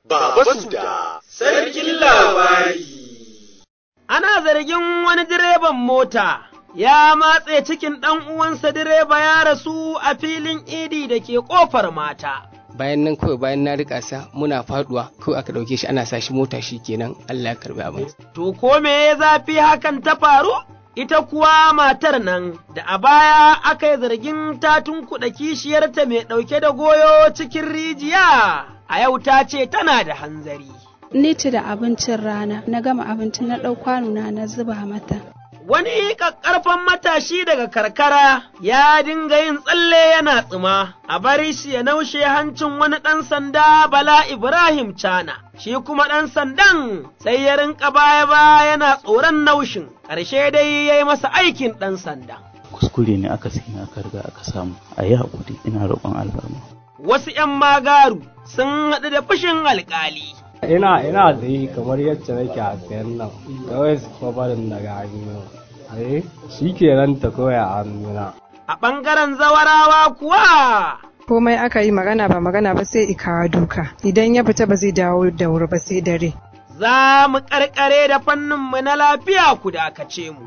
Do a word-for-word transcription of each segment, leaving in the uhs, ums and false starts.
Baba Suda, sarkin labari. Ana zargin wani direban mota ya matse cikin ɗan uwansa direba ya rasu a filin idi da ke ƙofar mata. Bayan nan kawai bayan na rika sa muna faduwa kawai aka ɗauke shi ana sa shi mota shi kenan Allah ya karbi abin. To ko me ya zafi hakan ta faru? Ita kuwa matar nan da a baya aka yi zargin ta tunkuɗa kishiyarta mai ɗauke da goyo cikin rijiya, a yau ta ce tana da hanzari. Ni ci da abincin rana, na gama abincin na ɗau kwanuna na zuba mata. Wani ƙaƙƙarfan matashi daga karkara ya dinga yin tsalle yana tsima, a bari shi ya naushe hancin wani ɗan sanda Bala Ibrahim Cana, shi kuma ɗan sandan sai ya rinƙa baya-baya yana tsoron naushin, ƙarshe dai ya yi masa aikin ɗan sanda. Kuskure ne aka sanya aka riga aka samu, a yi haƙuri ina roƙon alfarma. Wasu ‘yan magaru sun haɗu da fushin alƙali. Ina ina tsaye kamar yadda nake a tsayen nan, kawai su kuma barin daga hannu. Eh, shi ke ranta kawai a hannuna. A ɓangaren zawarawa kuwa. Komai aka yi magana ba magana ba sai ikawa duka, idan ya fita ba zai dawo da wuri ba sai dare. Za mu ƙarƙare da fanninmu na lafiya ku dakace mu.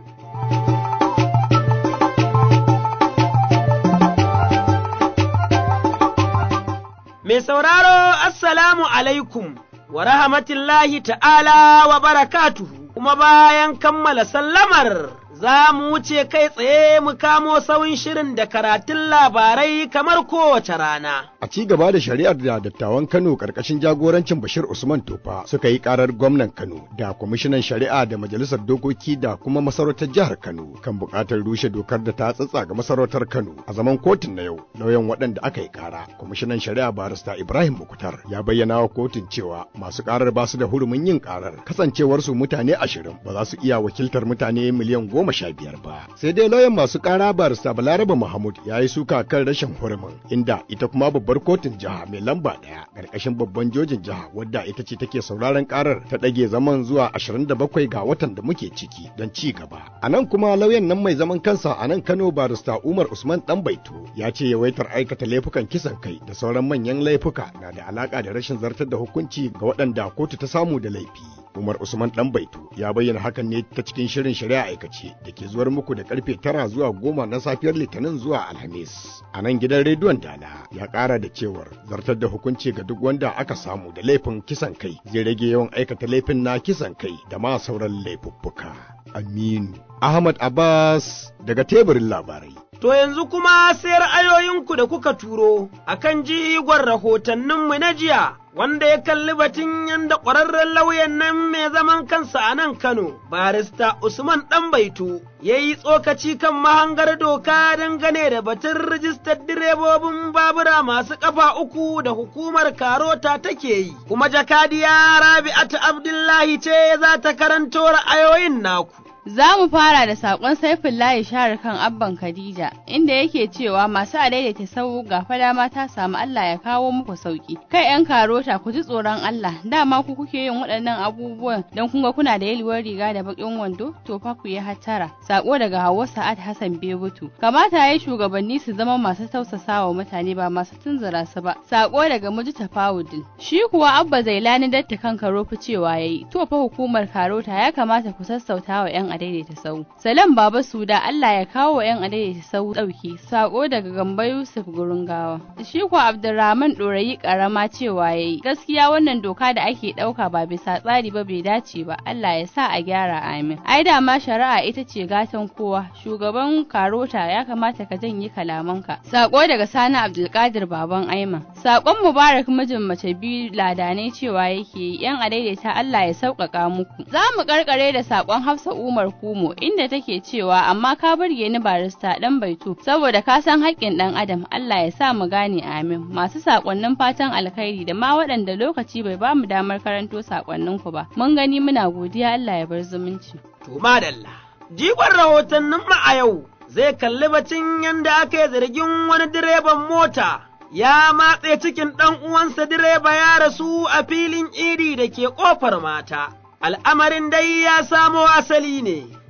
Mai sauraro, Assalamu alaikum. wa rahmatullahi ta'ala wa barakatuhu, kuma bayan kammala sallamar za mu wuce kai tsaye mu kamo sauyin shirin da karatun labarai kamar kowace rana. A ci gaba da shari'ar da dattawan Kano karkashin jagorancin Bashir Usman Tofa suka yi karar gwamnan Kano da kwamishinan shari'a da majalisar dokoki da kuma masarautar jihar Kano kan buƙatar rushe dokar da ta tsatsa ga masarautar Kano. A zaman kotun na yau, lauyan waɗanda aka yi kara, kwamishinan shari'a barista Ibrahim Mukutar ya bayyana wa kotun cewa masu karar ba su da hurumin yin karar, kasancewarsu mutane ashirin ba za su iya wakiltar mutane miliyan goma sha biyar ba. Sai dai lauyan masu kara barista Balaraba Mahmud ya yi suka kan rashin hurumin, inda ita kuma babbar kotun jiha mai lamba ɗaya ƙarƙashin babban jojin jiha wadda ita ce take sauraron karar ta ɗage zaman zuwa ashirin da bakwai ga watan da muke ciki don ci gaba. A nan kuma lauyan nan mai zaman kansa a nan Kano barista Umar Usman Ɗanbaito ya ce yawaitar aikata laifukan kisan kai da sauran manyan laifuka na da alaka da rashin zartar da hukunci ga waɗanda kotu ta samu da laifi. Umar Usman Ɗanbaito ya bayyana hakan ne ta cikin shirin shari'a aikace da ke zuwar muku da karfe tara zuwa goma na safiyar Litinin zuwa Alhamis. A nan gidan rediyon Dala ya ƙara da cewar zartar da hukunci ga duk wanda aka samu da laifin kisan kai zai rage yawan aikata laifin na kisan kai da ma sauran laifuffuka. Aminu Ahmad Abbas daga teburin labarai. To yanzu kuma sai ra'ayoyinku da kuka turo akan jigon rahotanninmu na jiya, wanda ya kalli batun yanda ƙwararren lauyan nan mai zaman kansa a nan Kano, barista Usman Ɗanbaito, ya yi tsokaci kan mahangar doka dangane da batun rijistar direbobin babura masu ƙafa uku da hukumar Karota take yi, kuma jakadiya Rabi'atu Abdullahi ce za ta karanto ra'ayoyin naku. Za mu fara da saƙon Saifullahi Shahar kan Abban Khadija, inda yake cewa masu adaidaita sau ga fada ma ta samu Allah ya kawo muku sauki. Kai ‘yan Karota ku ji tsoron Allah, dama ku kuke yin waɗannan abubuwan don kun ga kuna da yalwar riga da baƙin wando, to fa ku yi hattara. Saƙo daga Hauwa Sa'ad Hassan Bebutu. Kamata ya yi shugabanni su zama masu tausasawa mutane ba masu tunzura su ba. Saƙo daga Mujita Fawudin. Shi kuwa Abba Zailani Datta kan Karofi cewa yayi, to fa hukumar Karota ya kamata ku sassauta wa ‘yan adaidaita sau. Salam Baba Suda, Allah ya kawo ‘yan adaidaita sau ɗauki. Sako daga Gamba Yusuf Gurungawa. Shi kuwa Abdulrahman Ɗorayi Karama cewa yayi, gaskiya wannan doka da ake ɗauka ba bisa tsari ba bai dace ba. Allah ya sa a gyara, amin. Ai da ma shari'a ita ce gatan kowa. Shugaban Karota ya kamata ka janye kalamanka. Sako daga Sani Abdulkadir Baban Aiman. Sakon Mubarak mijin mace biyu ladanai cewa yake ‘yan adaidaita Allah ya sauƙaƙa muku. Za mu karkare da sakon Hafsa Umar Kumo inda take cewa amma ka burge ni barista Ɗanbaito saboda ka san haƙƙin ɗan adam. Allah ya sa mu gane, amin. Masu sakonnin fatan alkhairi da ma waɗanda lokaci bai ba mu damar karanto sakonnin ku ba, mun gani muna godiya. Allah ya bar zumunci. To madalla, jigon rahotannin mu a yau zai kalli batun yanda aka yi zargin wani direban mota ya matse cikin ɗan uwansa direba ya rasu a filin idi da ke ƙofar mata. Al'amarin dai ya samo asali ne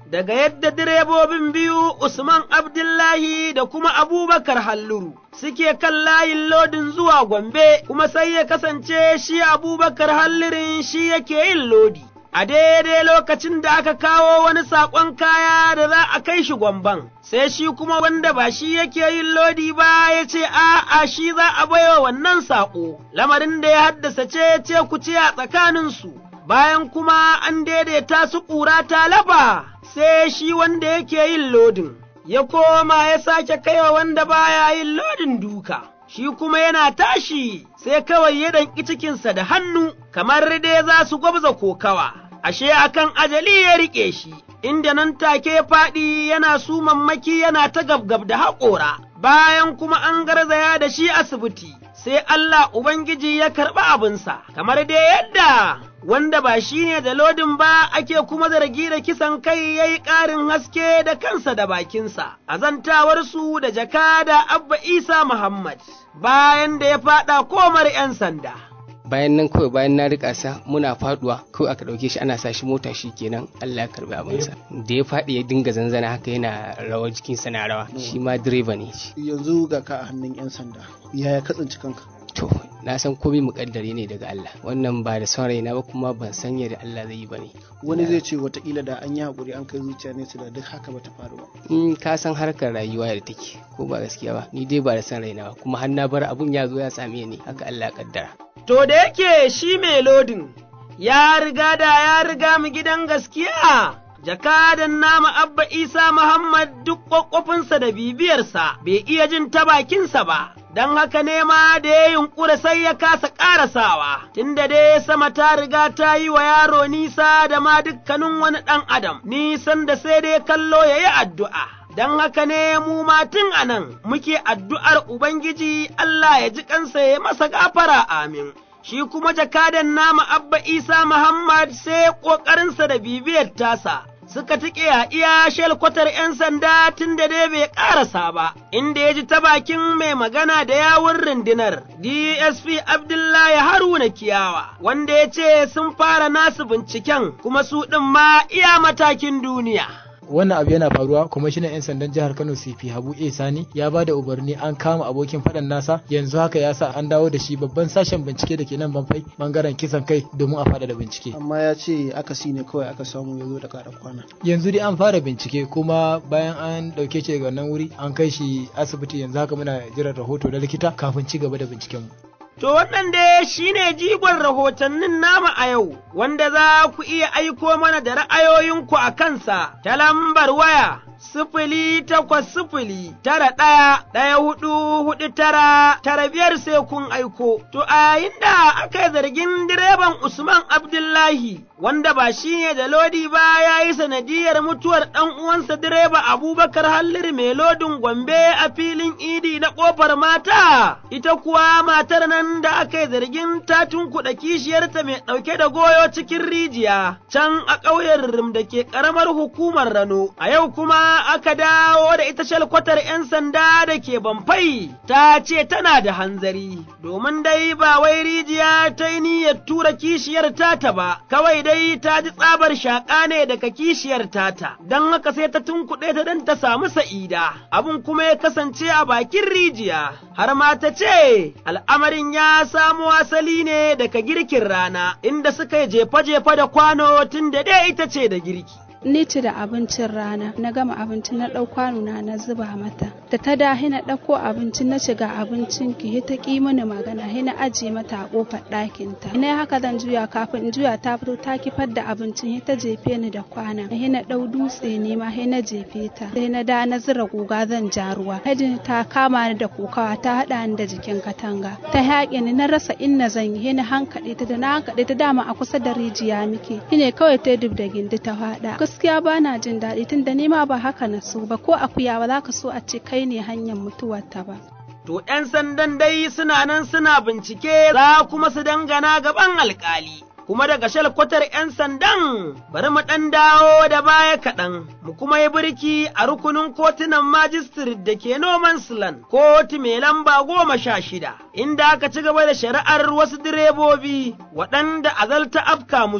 daga yadda direbobin biyu Usman Abdullahi da kuma Abubakar Halluru suke kan layin lodin zuwa Gombe, kuma sai ya kasance shi Abubakar Hallirin shi yake yin lodi. A daidai lokacin da aka kawo wani saƙon kaya da za a kai shi Gomban, sai shi kuma wanda ba shi yake yin lodi ba ya ce a'a shi za a baiwa wannan saƙo, lamarin da ya haddasa ce ce ku ce a tsakaninsu. Bayan kuma an daidaita su ƙura ta lafa, sai shi wanda yake yin lodin, ya koma ya sake kaiwa wanda baya yin lodin duka, shi kuma yana tashi sai kawai ya danƙi cikinsa da hannu, kamar dai za su gwabza kokawa, ashe akan ajali ya riƙe shi, inda nan take ya faɗi yana su mammaki yana ta gabgab da haƙora, bayan kuma an garzaya da shi asibiti, sai Allah Ubangiji ya karɓi abinsa, kamar dai yadda wanda ba shi ne da lodin ba ake kuma zargi da kisan kai ya yi ƙarin haske da kansa da bakinsa, a zantawarsu da jakada Abba Isa Muhammad, bayan da ya faɗa komar ‘yan sanda. bayan nan kawai bayan na rika sa muna faduwa kawai aka dauke shi ana sa shi mota shi kenan Allah ya karbi abinsa da ya fadi ya dinga zanzana haka yana rawar jikin sa na rawa shi ma direba ne. Yanzu ga ka a hannun ‘yan sanda, yaya ka tsinci kanka? To, na san komai muƙaddare ne daga Allah, wannan ba da son raina ba kuma ban san yadda Allah zai yi ba ne. Wani zai ce wataƙila da an yi haƙuri an kai zuciya ne su da duk haka ba ta faru ba. In ka san harkar rayuwa da take, ko ba gaskiya ba, ni dai ba da son raina ba, kuma har na bar abun ya zo ya same ni, haka Allah ya kaddara. To da yake shi mai lodin, ya riga da ya riga mu gidan gaskiya. Jakadan nama Abba Isa Muhammad duk ƙwaƙwafinsa da bibiyarsa bai iya jin ta bakinsa ba, don haka ne ma da ya yunƙura sai ya kasa ƙarasawa, tunda dai sama ta riga ta yi wa yaro nisa da ma dukkanin wani ɗan adam, nisan da sai dai kallo ya yi addu'a. Don haka ne mu matin a nan muke addu'ar Ubangiji Allah ya ji kansa ya masa gafara amin. Shi kuma jakadan nama Abba Isa Muhammad sai ƙoƙarinsa da bibiyar tasa. Suka tike a iya shelkwatar ‘yan sanda tun da dai bai ƙarasa ba, inda ya ji ta bakin mai magana da yawun rundunar D S P Abdullahi Haruna Kiyawa, wanda ya ce sun fara nasu binciken kuma su ɗin ma iya matakin duniya. Wannan abu yana faruwa, kwamishinan 'yan sandan jihar Kano C P Habu A Sani ya ba da umarni an kama abokin faɗan nasa, yanzu haka ya sa an dawo da shi babban sashen bincike da ke nan Banfai bangaren kisan kai domin a faɗa da bincike. Amma ya ce akasi ne kawai aka samu ya zo da ƙara kwana. Yanzu dai an fara bincike kuma bayan an ɗauke shi daga wannan wuri an kai shi asibiti, yanzu haka muna jiran rahoto na likita kafin ci gaba da bincikenmu. To wannan dai shi ne jigon rahotannin nama a yau, wanda za ku iya aiko mana da ra'ayoyinku a kansa ta lambar waya sifili takwas sifili tara ɗaya ɗaya hudu hudu tara tara biyar sai kun aiko. To a yayin da aka yi zargin direban Usman Abdullahi, wanda ba shi ne da lodi ba ya yi sanadiyar mutuwar ɗan uwansa direba Abubakar Halliru mai lodin Gombe a filin idi na ƙofar mata, ita kuwa matar nan da aka yi zargin ta tunkuɗa kishiyarta mai ɗauke da goyo cikin rijiya can a ƙauyen Rim da ke ƙaramar hukumar Rano. A yau kuma aka dawo da ita shalkwatar ‘yan sanda da ke Banfai, ta ce tana da hanzari, domin dai ba wai rijiya ta yi niyyar tura kishiyar tata ba, kawai dai ta ji tsabar shaƙa ne daga kishiyar tata, don haka sai ta tunkuɗe ta don ta samu sa'ida, abin kuma ya kasance a bakin rijiya, har ma ta ce al'amarin ya samo asali ne daga girkin rana, inda suka yi jefa-jefa da kwano tun da dai ita ce da girki. Ni ci da abincin rana, na gama abinci na ɗau kwano na na zuba mata. Da ta dahi na ɗauko abinci na shiga abincin ki ta ƙi mini magana, hi na ajiye mata a ƙofar ɗakin ta. Ina haka zan juya kafin in juya ta fito ta kifar da abincin hi ta jefe ni da kwana. Hi na ɗau dutse ne ma hi na jefe ta. Sai na da na zura guga zan ja ruwa. Hajin ta kama ni da kokawa ta haɗa ni da jikin katanga. Ta haƙe ni na rasa inna zan yi, hi na hankaɗe ta da na hankaɗe ta dama a kusa da rijiya muke. Hi ne kawai ta dub da gindi ta faɗa. Gaskiya ba na jin daɗi tun da nema ba haka na so ba, ko akuya ba za ka so a ce kai ne hanyar mutuwarta ba. To ‘yan sandan dai suna nan suna bincike za kuma su dangana gaban alƙali. Kuma daga shalkwatar ‘yan sandan bari mu ɗan dawo da baya kaɗan, mu kuma yi birki a rukunin kotunan majistirit da ke noman Silan, kotu mai lamba goma sha shida, inda aka ci gaba da shari'ar wasu direbobi waɗanda azalta afka musu.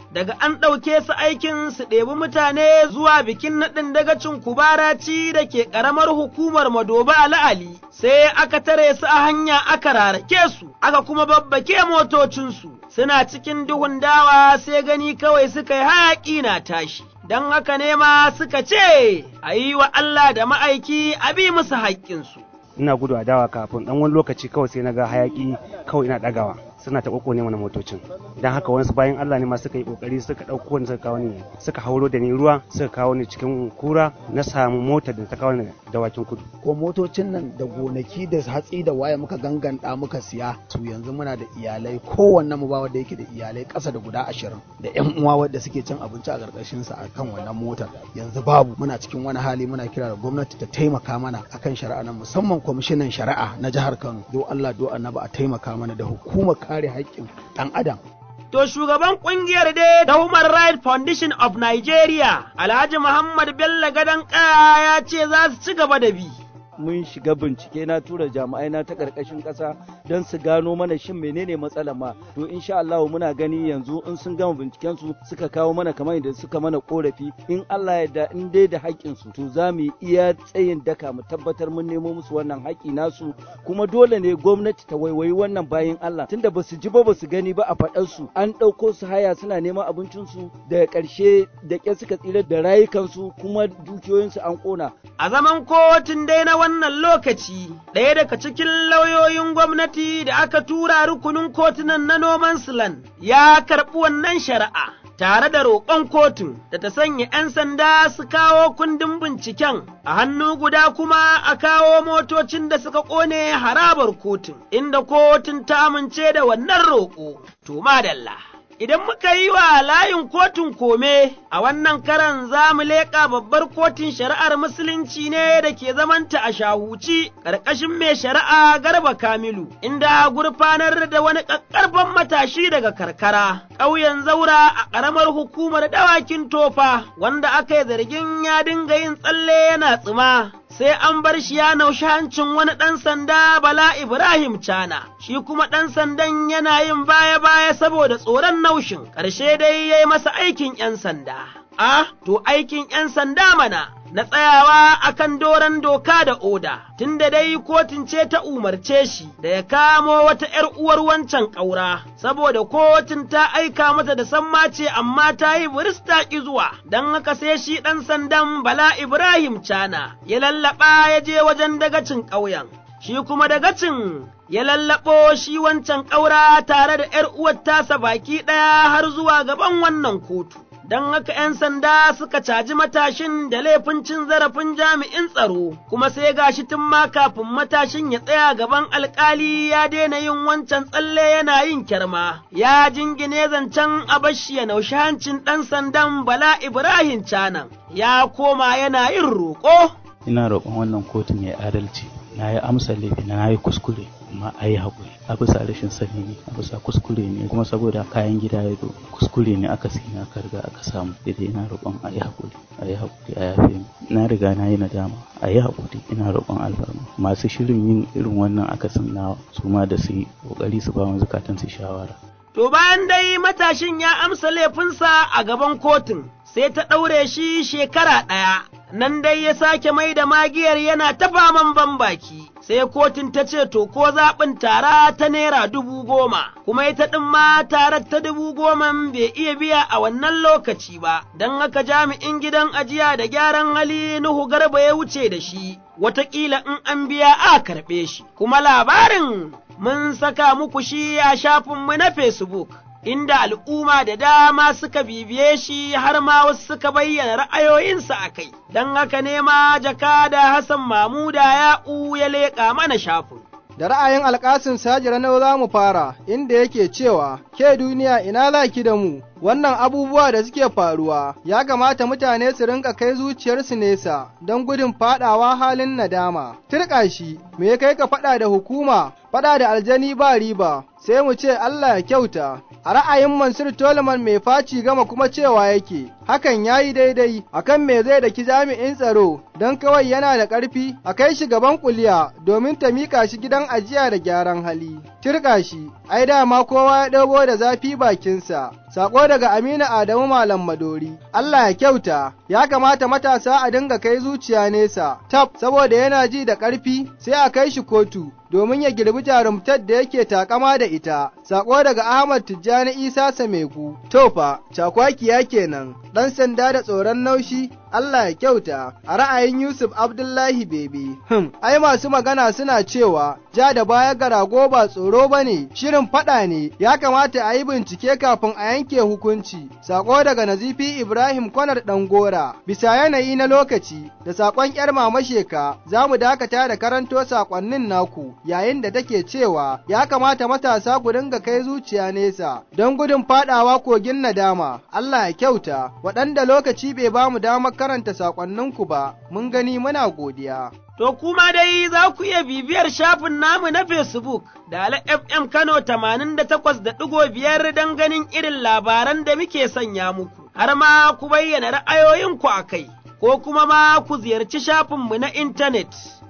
daga an ɗauke su aikin su ɗebi mutane zuwa bikin naɗin dagacin Kubaraci da ke ƙaramar hukumar Madoba Ali, sai aka tare su a hanya aka rarake su, aka kuma babbake motocinsu, suna cikin duhun dawa sai gani kawai suka yi hayaƙi na tashi. Don haka ne ma suka ce, a yi wa Allah da ma'aiki a bi musu haƙƙinsu. Ina gudu a dawa kafin ɗan wani lokaci kawai sai na ga hayaƙi kawai ina ɗagawa. Suna ta ƙoƙo ne mana motocin, don haka wasu bayan Allah ne ma suka yi ƙoƙari suka ɗauko ni suka kawo ni suka hauro da ni ruwa suka kawo ni cikin kura na samu motar da ta kawo ni dawakin kudu. Ko motocin nan da gonaki da hatsi da waya muka ganganta muka siya to yanzu muna da iyalai kowanne mu ba wanda yake da iyalai ƙasa da guda ashirin da ƴan uwa wanda suke cin abinci a ƙarƙashin sa akan wannan motar yanzu babu. Muna cikin wani hali muna kira da gwamnati ta taimaka mana akan shari'a nan musamman kwamishinan shari'a na jihar Kano do Allah do Annabi a taimaka mana da hukumar kare haƙƙin ɗan adam. To shugaban ƙungiyar dai da Human Rights Foundation of Nigeria, Alhaji Muhammad Bello Gadon Kaya ya ce za su ci gaba da bi. Mun shiga bincike na tura jami'ai na ta ƙarƙashin ƙasa don su gano mana shin menene matsalar ma, to insha Allah muna gani yanzu in sun gama binciken su suka kawo mana kamar yadda suka mana korafi, in Allah ya da in dai da haƙƙin su to za mu iya tsayin daka mu tabbatar mun nemo musu wannan haƙƙi nasu, kuma dole ne gwamnati ta waiwayi wannan bayin Allah tunda basu ji ba basu gani ba a faɗar su an ɗauko su haya suna neman abincin su daga ƙarshe da ƙyar suka tsira da rayukansu kuma dukiyoyinsu an ƙona. A zaman kotun dai na wannan lokaci, ɗaya daga cikin lauyoyin gwamnati da aka tura rukunin kotunan na noman Silan ya karɓi wannan shari'a, tare da roƙon kotun da ta sanya ‘yan sanda su kawo kundin binciken, a hannu guda kuma a kawo motocin da suka ƙone harabar kotun, inda kotun ta amince da wannan roƙo. To madalla. Idan muka yi wa layin kotun kome, a wannan karan za mu leƙa babbar kotun shari'ar Musulunci ne da ke zamanta a Shahuci, ƙarƙashin mai shari'a Garba Kamilu, inda gurfanar da wani ƙaƙƙarfan matashi daga karkara, ƙauyen Zaura a ƙaramar hukumar Dawakin Tofa, wanda aka yi zargin ya dinga yin tsalle yana tsima. Sai an bar shi ya naushi hancin wani ɗan sanda Bala Ibrahim Cana, shi kuma ɗan sandan yana yin baya-baya saboda tsoron naushin, ƙarshe dai ya yi masa aikin ‘yan sanda. Ah, to aikin ‘yan sanda mana, na tsayawa akan doron doka da oda, tunda dai kotun ce ta umarce shi da ya kamo wata ‘yar uwar wancan ƙaura, saboda kotun ta aika mata da sammace amma ta yi buris ta ƙi zuwa, don haka sai shi ɗan sandan Bala Ibrahim Cana ya lallaɓa ya je wajen dagacin ƙauyen, shi kuma dagacin ya lallaɓo shi wancan ƙaura tare da ‘yar uwar tasa baki ɗaya har zuwa gaban wannan kotu. Don haka ‘yan sanda suka caji matashin da laifin cin zarafin jami'in tsaro, kuma sai gashi tun ma kafin matashin ya tsaya gaban alkali ya daina yin wancan tsalle yana yin kyarma, ya jingine zancen abashi ya naushi hancin ɗan sandan Bala Ibrahim Canan, ya koma yana yin roƙo. Ina roƙon wannan kotun ya adalci, na yi amsa laifi na yi kuskure, amma a yi haƙuri, a bisa rashin sani ne, a bisa kuskure ne, kuma saboda kayan gida ya zo kuskure ne aka sina aka riga aka samu, sai ina roƙon a yi haƙuri, a yi haƙuri a yafe ni, na riga na yi nadama, a yi haƙuri, ina roƙon alfarma masu shirin yin irin wannan akasin nawa su ma da su yi ƙoƙari su ba mu zukatan su shawara. To bayan dai matashin ya amsa laifinsa a gaban kotun, sai ta ɗaure shi shekara ɗaya, nan dai ya sake mai da magiyar yana ta faman ban baki, sai kotun ta ce to ko zaɓin tara ta naira dubu goma, kuma ita ɗin ma tarar ta dubu goman bai iya biya a wannan lokaci ba, don haka jami'in gidan ajiya da gyaran hali Nuhu Garba ya wuce da shi, wataƙila in an biya a karɓe shi, kuma labarin mun saka muku shi a shafinmu na Facebook, inda al'umma da dama suka bibiye shi har ma wasu suka bayyana ra'ayoyinsa a kai, don haka ne ma jakada Hassan Mamuda Ya'u ya leƙa mana shafin. Da ra'ayin Alƙasim Sajira na za mu fara, inda yake cewa, ke duniya ina za ki da mu, wannan abubuwa da suke faruwa, ya kamata mutane su rinka kai zuciyarsu nesa don gudun faɗawa halin nadama. Turƙa shi, me ya kai ka faɗa da hukuma, faɗa da aljani ba riba, sai mu ce Allah ya kyauta. A ra'ayin Mansur Tolman mai faci gama kuma cewa yake, hakan ya yi daidai, akan me zai daki jami'in tsaro, don kawai yana da ƙarfi, a kai shi gaban kuliya domin ta miƙa shi gidan ajiya da gyaran hali. Turƙa shi, ai dama kowa ya ɗauko da zafi bakinsa. Sako daga Aminu Adamu Malam Madori, Allah ya kyauta, ya kamata matasa a dinga kai zuciya nesa, tab, saboda yana ji da ƙarfi sai a kai shi kotu, domin ya girbi jarumtar da yake takama da ita. Sako daga Ahmad Tijjani Isa Samegu, tofa, cakwakiya kenan, ɗan sanda da tsoron naushi, Allah ya kyauta, a ra'ayin Yusuf Abdullahi Bebe. Hmm, ai masu magana suna cewa, ja da baya ga rago ba tsoro ba ne, shirin faɗa ne, ya kamata a yi bincike kafin a yanke hukunci. Sako daga Nazifi Ibrahim Kwanar Ɗangora, bisa yanayi na lokaci, da sakon ‘yar mama sheka, za mu dakata da karanto sakonnin naku, yayin da take cewa, ya kamata matasa ku dinga kai zuciya nesa, don gudun faɗawa kogin nadama. Allah ya kyauta, waɗanda lokaci bai ba mu damar karanta sakonninku ba, mun gani muna godiya. To kuma dai za ku iya bibiyar shafin namu na Facebook da Ala F M Kano tamanin da takwas da ɗigo biyar don ganin irin labaran da muke sanya muku, har ma ku bayyana ra'ayoyinku a kai, ko kuma ma ku ziyarci shafinmu na intanet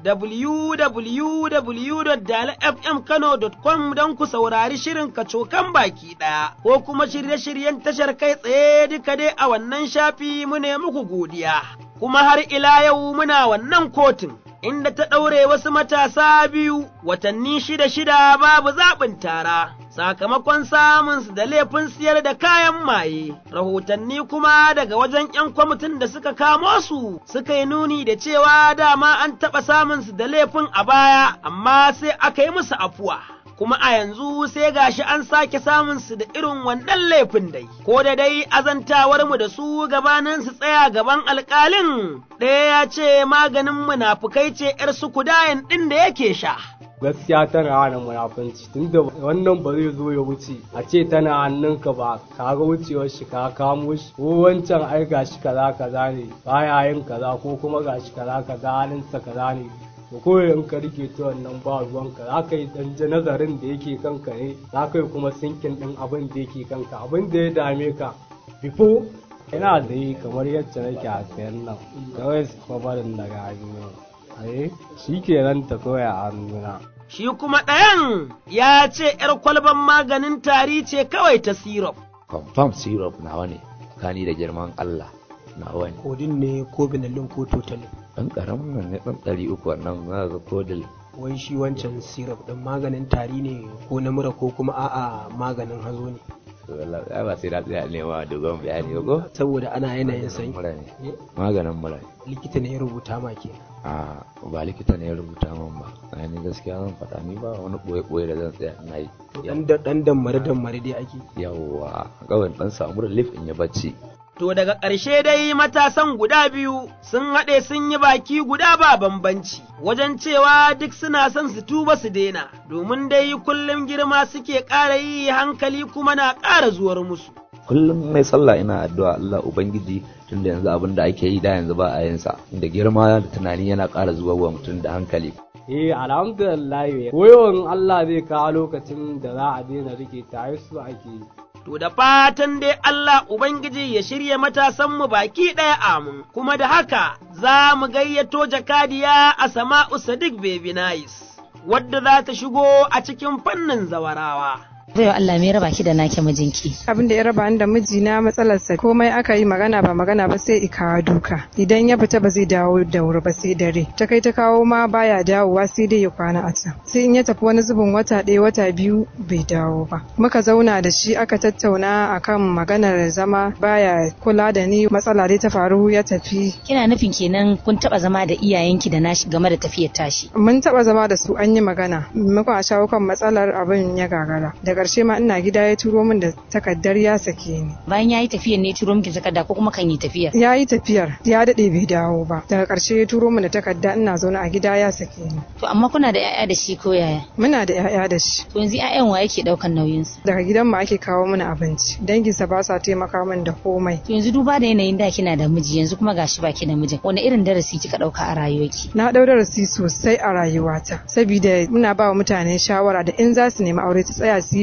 w w w dot dala f m kano dot com don ku saurari shirin kacokan baki ɗaya, ko kuma shirye-shiryen tashar kai tsaye duka dai a wannan shafi mu ne muku godiya. Kuma har ila yau muna wannan kotun, inda ta ɗaure wasu matasa biyu watanni shida-shida babu zaɓin tara, sakamakon samunsu da laifin siyar da kayan maye. Rahotanni kuma daga wajen ‘yan kwamitin da suka kamo su suka yi nuni da cewa dama an taɓa samunsu da laifin a baya, amma sai aka yi musu afuwa. Kuma a yanzu sai gashi an sake samun su da irin wannan laifin dai, ko da dai azantawar mu da su gabanin su tsaya gaban alƙalin, ɗaya ya ce maganin munafukai ce ‘yar su kudayen ɗin da yake sha. Gaskiya tana hana munafunci, tunda wannan ba zai zo ya wuce a ce tana hannunka ba, ka ga wucewar shi ka kamo shi, ko wancan ai gashi kaza kaza ne, baya yin kaza ko kuma gashi kaza kaza halinsa kaza ne. to kawai in ka rike ta wannan ba ruwanka za ka yi ɗan nazarin da yake kanka ne, za ka yi kuma sinkin ɗin abin da yake kanka, abin da ya dame ka bifo ina da yi kamar yadda nake a sayan nan kawai su kwabarin daga hannu ai shi ke nan ta kawai a hannuna. Shi kuma ɗayan ya ce ‘yar kwalban maganin tari ce kawai ta sirop. Confirm sirop nawa ne, kani da girman Allah nawa ne. Kodin ne ko binalin ko total? Ɗan ƙaramin nan ne ɗan ɗari uku wannan na ga kodil. Wai shi wancan sirop ɗin maganin tari ne ko na mura ko kuma a'a maganin hazo ne? Ya ba sai da tsaya nema dogon bayani ko? Saboda ana yanayin sanyi. Maganin mura ne. Likita ne ya rubuta ma ke? A ba likita ne ya rubuta min ba. A ni gaskiya zan faɗa ni ba wani ɓoye-ɓoye da zan tsaya ina yi. Ɗan dammare dammare dai ake. Yawwa kawai ɗan samu relief in yi bacci. To daga ƙarshe dai matasan guda biyu sun haɗe sun yi baki guda ba bambanci, wajen cewa duk suna son su tuba su daina, domin dai kullum girma suke ƙara yi hankali kuma na ƙara zuwar musu. Kullum mai sallah ina addu'a Allah Ubangiji tun da yanzu abin da ake yi da yanzu ba a yin sa, da girma da tunani yana ƙara zuwa wa mutum da hankali. Eh alhamdulillah koyon Allah zai kawo lokacin da za a daina rike ta su ake yi. To da fatan dai Allah Ubangiji ya shirya matasanmu baki ɗaya amin, kuma da haka za mu gayyato jakadiya a Sama'u Sadiq Baby Nice, wadda za ta shigo a cikin fannin zawarawa. Zai Allah me raba ki da nake mijinki. Abin da ya raba ni da mijina matsalarsa komai aka yi magana ba magana ba sai ikawa duka. Idan ya fita ba zai dawo da wuri ba sai dare. Ta kai ta kawo ma baya dawowa sai dai ya kwana a can. Sai in ya tafi wani zubin wata ɗaya wata biyu bai dawo ba. Muka zauna da shi aka tattauna akan maganar zama baya kula da ni matsala dai ta faru ya tafi. Kina nufin kenan kun taba zama da iyayenki da nashi game da tafiyar tashi? Mun taba zama da su an yi magana. Muka a shawo kan matsalar abin ya gagara. Karshe ma ina gida ya turo min da takaddar ya sake ni. Bayan yayi tafiyar ne turo miki takarda ko kuma kan yi tafiyar? Yayi tafiyar, ya dade bai dawo ba. Daga karshe ya turo min da takarda ina zaune a gida ya sake ni. To amma kuna da ƴaƴa da shi ko yaya? Muna da ƴaƴa da shi. To yanzu ƴaƴan wa yake daukan nauyin su? Daga gidan mu ake kawo mana abinci. Danginsa ba sa taimaka min da komai. To yanzu duba da yanayin da kina da miji yanzu kuma gashi baki da mijin. Wani irin darasi kika dauka a rayuwarki? Na dau darasi sosai a rayuwata. Saboda muna ba wa mutane shawara da in za su nemi aure su tsaya su yi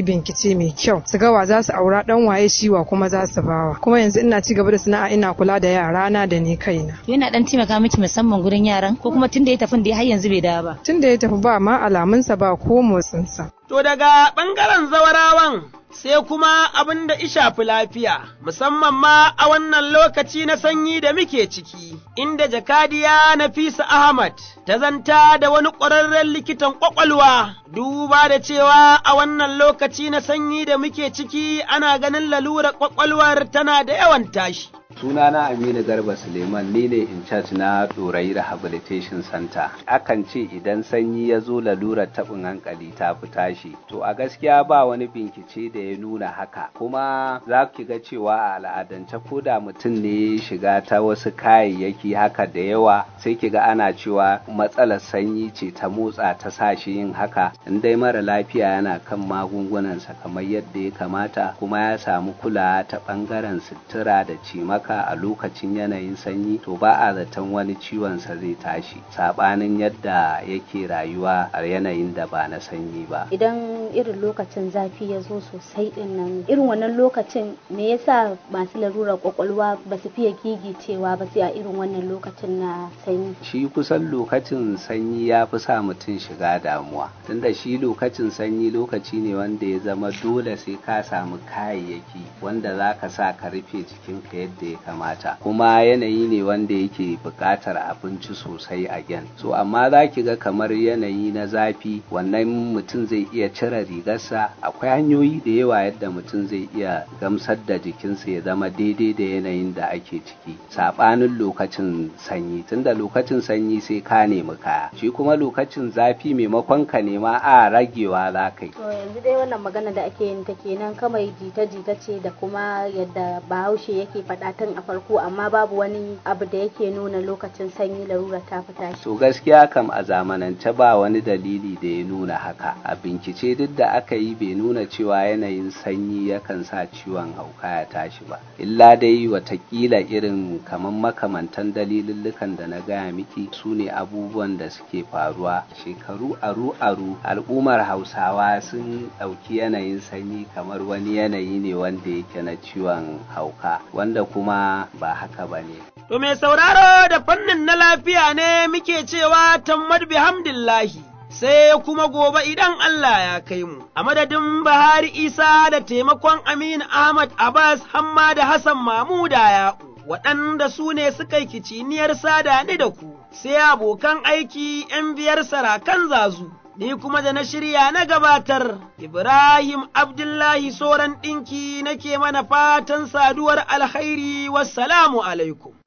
bincike mai kyau su ga wa za su aura dan waye shi wa kuma za su bawa. Kuma yanzu ina ci gaba da sana'a ina kula da yara na da ni kaina. Yana dan taimaka miki musamman gurin yaran ko kuma tunda ya tafi da har yanzu bai dawo ba? Tunda ya tafi ba ma alamunsa ba ko motsinsa. To daga ɓangaren zawarawan sai kuma abin da ishafi lafiya, musamman ma a wannan lokaci na sanyi da muke ciki, inda jakadiya Nafisa Ahmad ta zanta da wani ƙwararren likitan ƙwaƙwalwa, duba da cewa a wannan lokaci na sanyi da muke ciki ana ganin lalurar ƙwaƙwalwar tana da yawan tashi. Sunana Aminu Garba Suleiman, ni ne in charge na Ɗorayi Rehabilitation Center. Akan ce idan sanyi ya zo lalurar taɓin hankali ta fi tashi. To a gaskiya ba wani bincike da ya nuna haka. Kuma za ki ga cewa a al'adance ko da mutum ne ya shiga ta wasu kayayyaki haka da yawa sai ki ga ana cewa matsalar sanyi ce ta motsa ta sa shi yin haka. In dai mara lafiya yana kan magungunansa kamar yadda ya kamata kuma ya samu kulawa ta ɓangaren sutura da cimaka a lokacin yanayin sanyi to ba a zaton wani ciwon sa zai tashi sabanin yadda yake rayuwa a yanayin da ba na sanyi ba. Idan irin lokacin zafi ya zo sosai din nan irin wannan lokacin me yasa masu larurar kwakwalwa ba su fiye gigicewa ba sai a irin wannan lokacin na sanyi? Shi kusan lokacin sanyi ya fi sa mutum shiga damuwa tunda shi lokacin sanyi lokaci ne wanda ya zama dole sai ka samu kayayyaki wanda za ka sa ka rufe jikinka yadda ya kamata kuma yanayi ne wanda yake buƙatar abinci sosai a gen so amma za ki ga kamar yanayi na zafi wannan mutum zai iya cire rigarsa akwai hanyoyi da yawa yadda mutum zai iya gamsar da jikinsa ya zama daidai da yanayin da ake ciki saɓanin lokacin sanyi tunda lokacin sanyi sai ka nemi kaya shi kuma lokacin zafi maimakon ka nema a ragewa za ka yi. To yanzu dai wannan magana da ake yin ta kenan kamar jita-jita ce da kuma yadda bahaushe yake faɗa tun a farko amma babu wani abu da yake nuna lokacin sanyi larura ta fita shi. To gaskiya kam a zamanance ba wani dalili da ya nuna haka a bincike duk da aka yi bai nuna cewa yanayin sanyi yakan sa ciwon hauka ya tashi ba illa dai watakila irin kamar makamantan dalilullukan da na gaya miki su ne abubuwan da suke faruwa shekaru aru aru al'ummar Hausawa sun ɗauki yanayin sanyi kamar wani yanayi ne wanda yake na ciwon hauka wanda kuma ba haka ba ne. To mai sauraro da fannin na lafiya ne muke cewa tammad bihamdillahi sai kuma gobe idan Allah ya kai mu. A madadin Bahari Isa da taimakon Aminu Ahmad Abbas Hamma da Hassan Mamuda Ya'u waɗanda su ne suka yi kiciniyar sada ni da ku sai abokan aiki ‘yan biyar sarakan zazu. Ni kuma da na shirya na gabatar, Ibrahim Abdullahi Soran ɗinki nake mana fatan saduwar alkhairi wassalamu alaikum.